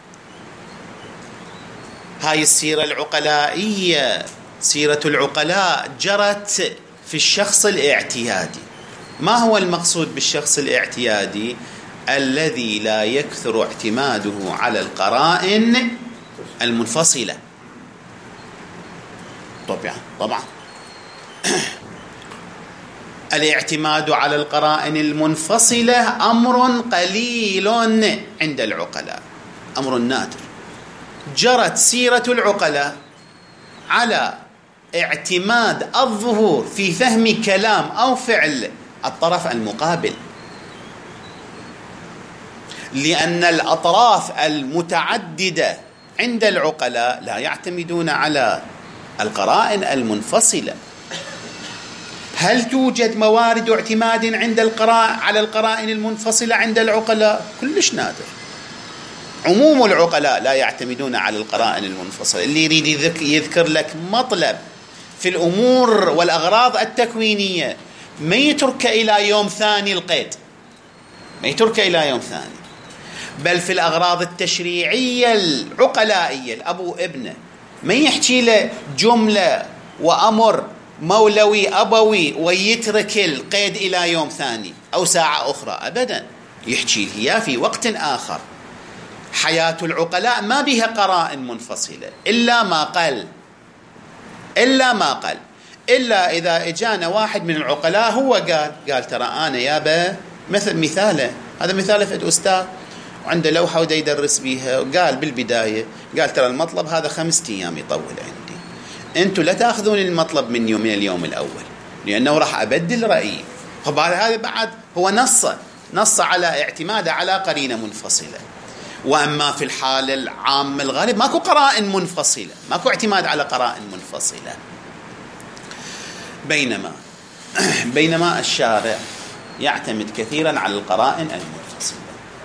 هاي السيرة العقلائية سيرة العقلاء جرت في الشخص الاعتيادي. ما هو المقصود بالشخص الاعتيادي؟ الذي لا يكثر اعتماده على القرائن المنفصلة. طبعا طبعا الاعتماد على القرائن المنفصلة أمر قليل عند العقلاء، أمر نادر. جرت سيرة العقلاء على اعتماد الظهور في فهم كلام أو فعل الطرف المقابل، لأن الأطراف المتعددة عند العقلاء لا يعتمدون على القرائن المنفصلة. هل توجد موارد اعتماد عند القرائن على القرائن المنفصلة عند العقلاء؟ كلش نادر. عموم العقلاء لا يعتمدون على القرائن المنفصلة. اللي يريد يذكر لك مطلب في الأمور والأغراض التكوينية ما يترك إلى يوم ثاني القيد، ما يترك إلى يوم ثاني. بل في الأغراض التشريعية العقلائية الأب ابنه ما يحكي له جملة وأمر مولوي أبوي ويترك القيد إلى يوم ثاني أو ساعة أخرى، أبدا، يحكي له في وقت آخر. حياة العقلاء ما بها قرائن منفصلة إلا ما قل إلا ما قل إلا إذا إجانا واحد من العقلاء هو قال قال ترى أنا يابا مثل مثاله، هذا مثاله في الأستاذ وعنده لوحة ودا يدرس بيها، وقال بالبداية قال ترى المطلب هذا خمسة أيام يطول عندي، أنتوا لا تأخذون المطلب من يوم من اليوم الأول لأنه راح أبدل رأيي. هذا بعد هو نص نص على اعتماد على قرينة منفصلة. وأما في الحالة العامة الغالب ماكو قرائن منفصلة، ماكو اعتماد على قرائن منفصلة. بينما بينما الشارع يعتمد كثيرا على القرائن المنفصلة.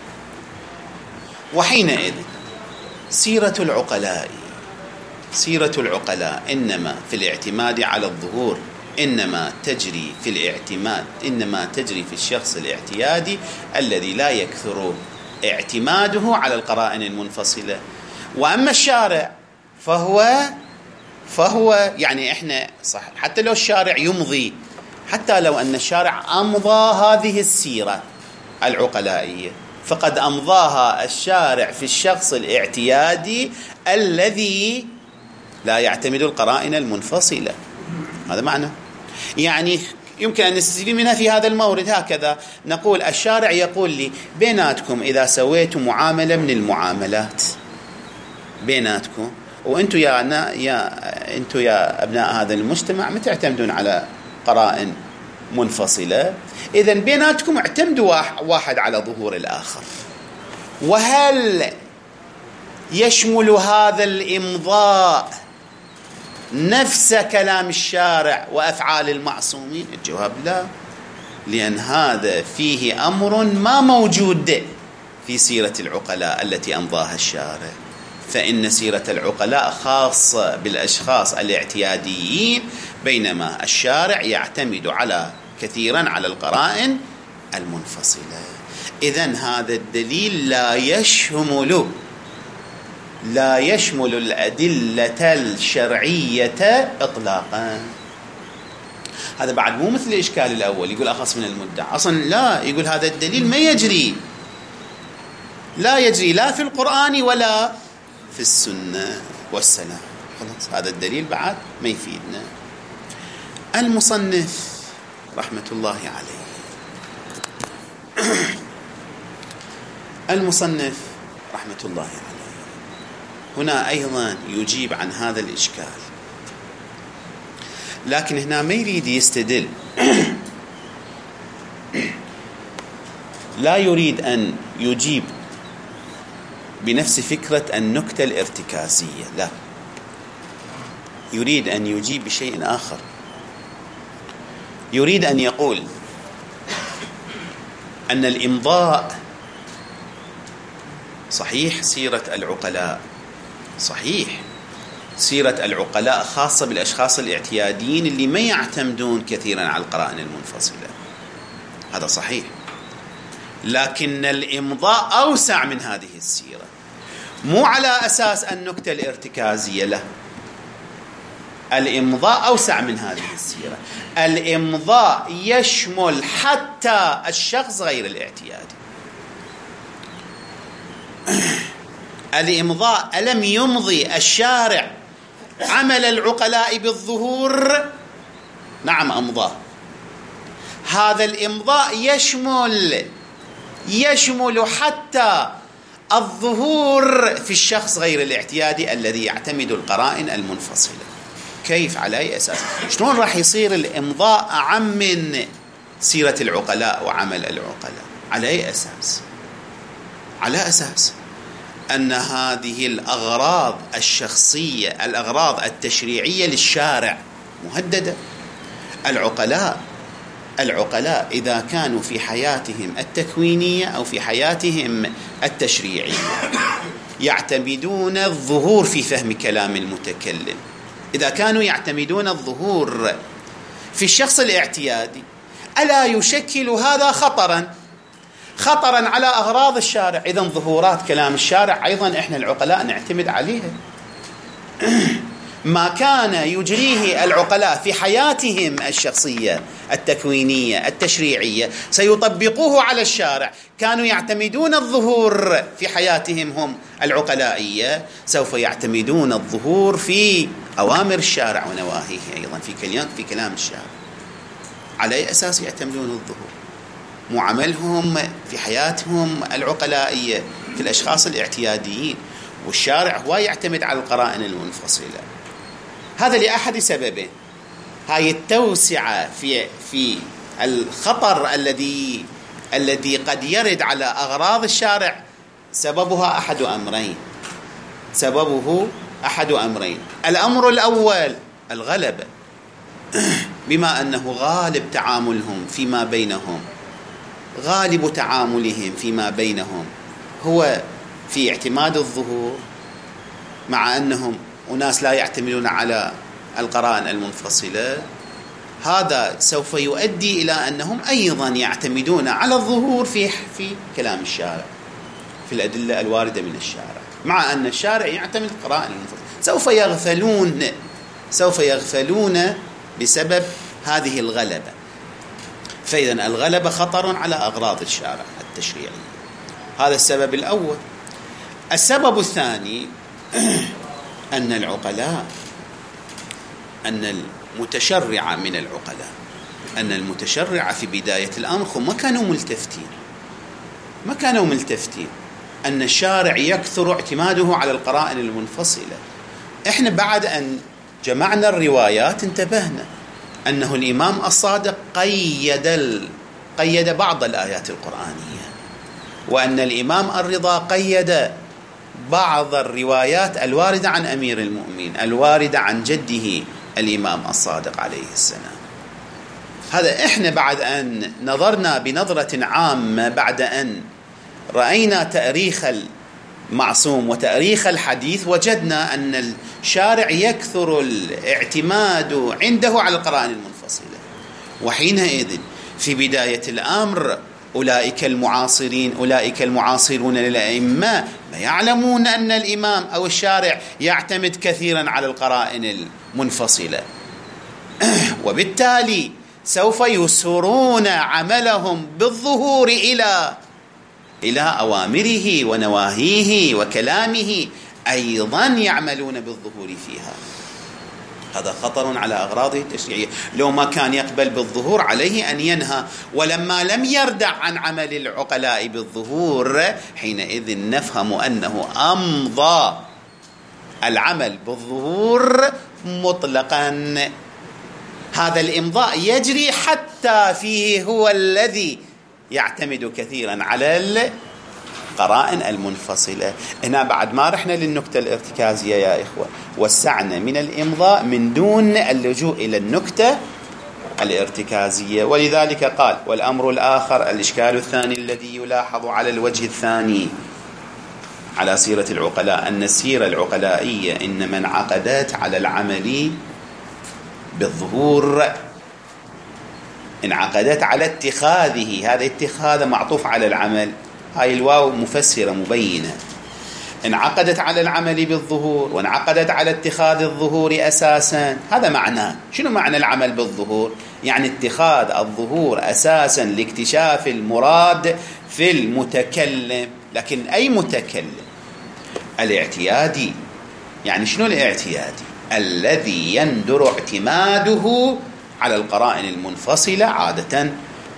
وحينئذ سيرة العقلاء سيرة العقلاء إنما في الاعتماد على الظهور إنما تجري في الاعتماد إنما تجري في الشخص الاعتيادي الذي لا يكثر اعتماده على القرائن المنفصلة. وأما الشارع فهو فهو يعني إحنا صح حتى لو الشارع يمضي حتى لو أن الشارع أمضى هذه السيرة العقلائية فقد أمضاها الشارع في الشخص الاعتيادي الذي لا يعتمد القرائن المنفصلة. هذا معنى. يعني يمكن أن نستفيد منها في هذا المورد هكذا، نقول الشارع يقول لي بيناتكم إذا سويتم معاملة من المعاملات بيناتكم، وأنتم يا يا أنتم يا أبناء هذا المجتمع ما تعتمدون على قرائن منفصلة، إذن بيناتكم اعتمدوا واحد على ظهور الآخر. وهل يشمل هذا الإمضاء نفس كلام الشارع وأفعال المعصومين؟ الجواب لا، لأن هذا فيه أمر ما موجود في سيرة العقلاء التي أمضاها الشارع، فإن سيرة العقلاء خاصة بالأشخاص الاعتياديين، بينما الشارع يعتمد على كثيرا على القرائن المنفصلة. إذن هذا الدليل لا يشمل لا يشمل الأدلة الشرعية إطلاقا. هذا بعد مو مثل الإشكال الأول يقول أخص من المدعى، أصلا لا، يقول هذا الدليل ما يجري لا يجري لا في القرآن ولا في السنة والسلام. خلاص هذا الدليل بعد ما يفيدنا. المصنف رحمة الله عليه المصنف رحمة الله عليه هنا أيضا يجيب عن هذا الإشكال، لكن هنا ما يريد يستدل لا يريد أن يجيب بنفس فكرة النكتة الارتكازية، لا، يريد أن يجيب بشيء آخر. يريد أن يقول أن الإمضاء صحيح سيرة العقلاء، صحيح سيرة العقلاء خاصة بالأشخاص الاعتياديين اللي ما يعتمدون كثيرا على القرائن المنفصلة، هذا صحيح، لكن الإمضاء أوسع من هذه السيرة، مو على أساس النكتة الارتكازية، لا، الإمضاء أوسع من هذه السيرة. الإمضاء يشمل حتى الشخص غير الاعتيادي. الإمضاء ألم يمضي الشارع عمل العقلاء بالظهور؟ نعم أمضاه. هذا الإمضاء يشمل يشمل حتى الظهور في الشخص غير الاعتيادي الذي يعتمد القرائن المنفصلة. كيف؟ على أي أساس؟ شلون راح يصير الإمضاء أعم من سيرة العقلاء وعمل العقلاء؟ على أي أساس؟ على أساس أن هذه الأغراض الشخصية، الأغراض التشريعية للشارع مهددة. العقلاء العقلاء إذا كانوا في حياتهم التكوينية أو في حياتهم التشريعية يعتمدون الظهور في فهم كلام المتكلم، إذا كانوا يعتمدون الظهور في الشخص الاعتيادي، ألا يشكل هذا خطرا خطرا على أغراض الشارع؟ إذن ظهورات كلام الشارع أيضا إحنا العقلاء نعتمد عليها. ما كان يجريه العقلاء في حياتهم الشخصية التكوينية التشريعية سيطبقوه على الشارع. كانوا يعتمدون الظهور في حياتهم هم العقلائية، سوف يعتمدون الظهور في أوامر الشارع ونواهيه أيضا في كلام في كلام الشارع. على أي أساس يعتمدون الظهور؟ معاملهم في حياتهم العقلائية في الأشخاص الاعتياديين، والشارع هو يعتمد على القرائن المنفصلة. هذا لأحد سببين. هاي التوسعة في في الخطر الذي الذي قد يرد على أغراض الشارع سببها أحد أمرين سببه أحد أمرين الأمر الأول الغلبة، بما أنه غالب تعاملهم فيما بينهم غالب تعاملهم فيما بينهم هو في اعتماد الظهور، مع أنهم أناس لا يعتمدون على القرائن المنفصلة. هذا سوف يؤدي إلى أنهم أيضا يعتمدون على الظهور في في كلام الشارع، في الأدلة الواردة من الشارع، مع أن الشارع يعتمد القرائن المنفصلة. سوف يغفلون سوف يغفلون بسبب هذه الغلبة. فإذا الغلبة خطر على أغراض الشارع التشريعي. هذا السبب الأول. السبب الثاني أن العقلاء أن المتشرع من العقلاء، أن المتشرع في بداية الأمر ما كانوا ملتفتين ما كانوا ملتفتين أن الشارع يكثر اعتماده على القرائن المنفصلة. إحنا بعد أن جمعنا الروايات انتبهنا أنه الإمام الصادق قيد ال... قيد بعض الآيات القرآنية، وأن الإمام الرضا قيد بعض الروايات الواردة عن أمير المؤمنين الواردة عن جده الإمام الصادق عليه السلام. هذا إحنا بعد أن نظرنا بنظرة عامة، بعد أن رأينا تاريخ المعصوم وتاريخ الحديث، وجدنا أن الشارع يكثر الاعتماد عنده على القرائن المنفصلة. وحينئذ في بداية الأمر أولئك المعاصرين أولئك المعاصرون للأئمة ما يعلمون أن الإمام أو الشارع يعتمد كثيرا على القرائن المنفصلة، وبالتالي سوف يسرون عملهم بالظهور إلى إلى أوامره ونواهيه وكلامه، أيضا يعملون بالظهور فيها. هذا خطر على أغراضه التشريعية. لو ما كان يقبل بالظهور عليه أن ينهى، ولما لم يردع عن عمل العقلاء بالظهور حينئذ نفهم أنه أمضى العمل بالظهور مطلقا. هذا الإمضاء يجري حتى فيه هو الذي يعتمد كثيرا على القرائن المنفصلة. هنا بعد ما رحنا للنكتة الارتكازية يا إخوة، وسعنا من الإمضاء من دون اللجوء إلى النكتة الارتكازية. ولذلك قال: والأمر الآخر الإشكال الثاني الذي يلاحظ على الوجه الثاني على سيرة العقلاء أن السيرة العقلائية إنما انعقدت على العمل بالظهور، انعقدت على اتخاذه. هذا اتخاذ معطوف على العمل، هاي الواو مفسرة مبينة. انعقدت على العمل بالظهور وانعقدت على اتخاذ الظهور أساسا. هذا معناه. شنو معنى العمل بالظهور؟ يعني اتخاذ الظهور أساسا لاكتشاف المراد في المتكلم. لكن أي متكلم؟ الاعتيادي. يعني شنو الاعتيادي؟ الذي يندر اعتماده على القرائن المنفصلة عادة.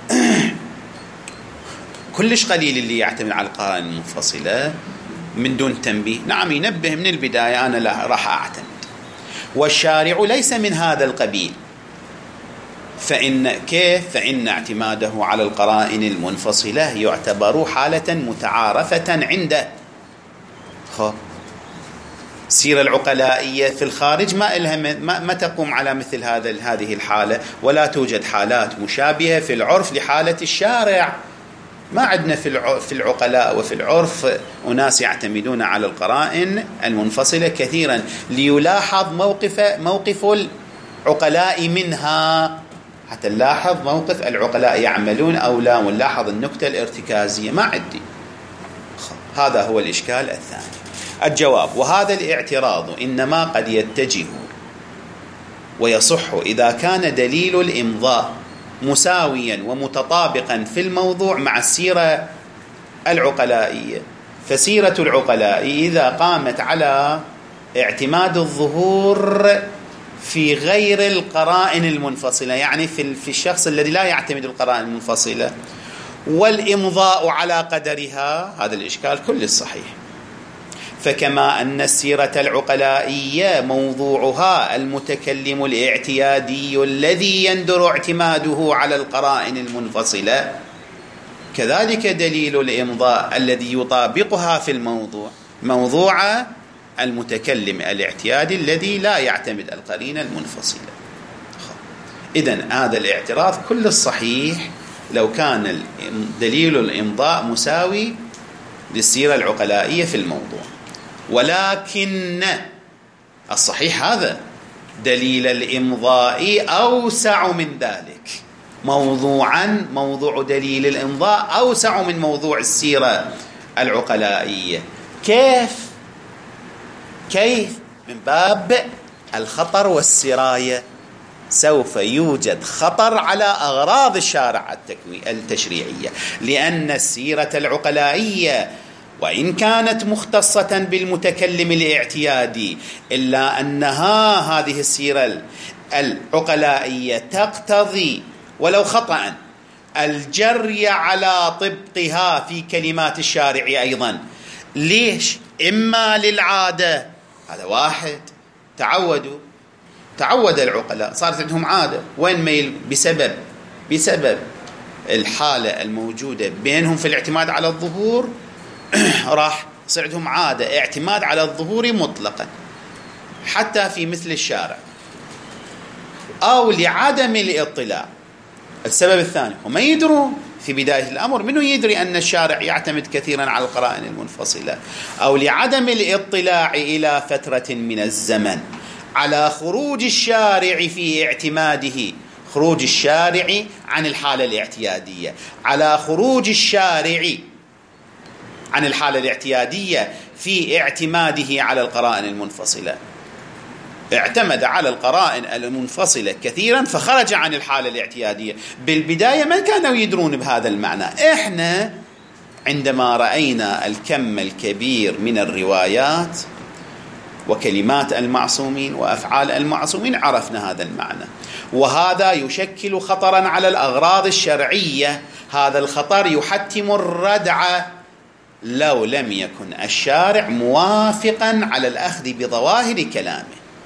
كلش قليل اللي يعتمد على القرائن المنفصلة من دون تنبيه. نعم، ينبه من البداية أنا لا راح أعتمد. والشارع ليس من هذا القبيل. فإن كيف؟ فإن اعتماده على القرائن المنفصلة يعتبر حالة متعارفة عنده. خب السيرة العقلائية في الخارج ما إلها ما, ما تقوم على مثل هذا هذه الحالة، ولا توجد حالات مشابهة في العرف لحالة الشارع. ما عندنا في في العقلاء وفي العرف أناس يعتمدون على القرائن المنفصلة كثيرا، ليلاحظ موقف موقف العقلاء منها، حتى نلاحظ موقف العقلاء يعملون أو لا، ونلاحظ النكتة الارتكازية. ما عندي. هذا هو الإشكال الثاني. الجواب: وهذا الاعتراض إنما قد يتجه ويصح إذا كان دليل الإمضاء مساويا ومتطابقا في الموضوع مع السيرة العقلائية. فسيرة العقلاء إذا قامت على اعتماد الظهور في غير القرائن المنفصلة، يعني في في الشخص الذي لا يعتمد القرائن المنفصلة، والإمضاء على قدرها، هذا الإشكال كل الصحيح. فكما أن السيرة العقلائية موضوعها المتكلم الاعتيادي الذي يندر اعتماده على القرائن المنفصلة، كذلك دليل الإمضاء الذي يطابقها في الموضوع موضوع المتكلم الاعتيادي الذي لا يعتمد القرينة المنفصلة. إذن هذا الاعتراض كل الصحيح لو كان دليل الإمضاء مساوي للسيرة العقلائية في الموضوع. ولكن الصحيح هذا دليل الإمضاء أوسع من ذلك. موضوعا موضوع دليل الإمضاء أوسع من موضوع السيرة العقلائية. كيف؟ كيف؟ من باب الخطر والسراية. سوف يوجد خطر على أغراض الشارع التشريعية، لأن السيرة العقلائية وإن كانت مختصة بالمتكلم الاعتيادي إلا أنها هذه السيرة العقلائية تقتضي ولو خطأ الجري على طبقها في كلمات الشارع أيضا. ليش؟ إما للعادة، هذا واحد تعودوا تعود العقلاء، صارت عندهم عادة، وين ميل بسبب بسبب الحالة الموجودة بينهم في الاعتماد على الظهور راح يصير عندهم عادة اعتماد على الظهور مطلقا حتى في مثل الشارع، أو لعدم الاطلاع. السبب الثاني هم يدرون في بداية الأمر، منه يدري أن الشارع يعتمد كثيرا على القرائن المنفصلة، أو لعدم الاطلاع إلى فترة من الزمن على خروج الشارع في اعتماده، خروج الشارع عن الحالة الاعتيادية، على خروج الشارع عن الحالة الاعتيادية في اعتماده على القرائن المنفصلة. اعتمد على القرائن المنفصلة كثيرا فخرج عن الحالة الاعتيادية. بالبداية ما كانوا يدرون بهذا المعنى. احنا عندما رأينا الكم الكبير من الروايات وكلمات المعصومين وأفعال المعصومين عرفنا هذا المعنى، وهذا يشكل خطرا على الأغراض الشرعية. هذا الخطر يحتم الردع لو لم يكن الشارع موافقا على الأخذ بظواهر كلامه.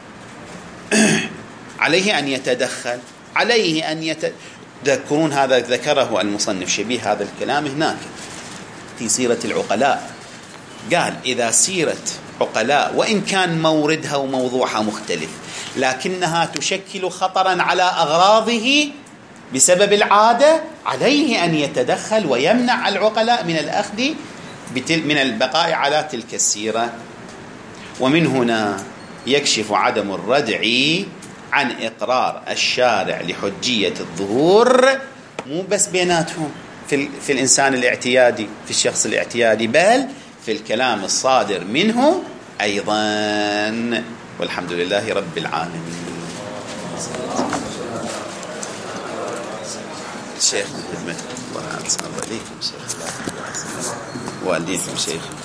عليه أن يتدخل، عليه أن يتذكرون هذا ذكره المصنف شبيه هذا الكلام هناك في سيرة العقلاء. قال إذا سيرة عقلاء وإن كان موردها وموضوعها مختلف لكنها تشكل خطرا على أغراضه بسبب العادة، عليه أن يتدخل ويمنع العقلاء من الأخذ من البقاء على تلك السيرة. ومن هنا يكشف عدم الردع عن إقرار الشارع لحجية الظهور، مو بس بيناتهم في, في الإنسان الاعتيادي، في الشخص الاعتيادي، بل في الكلام الصادر منه أيضا. والحمد لله رب العالمين. الشيخ خدمتكم الله عليكم والديكم شيخ.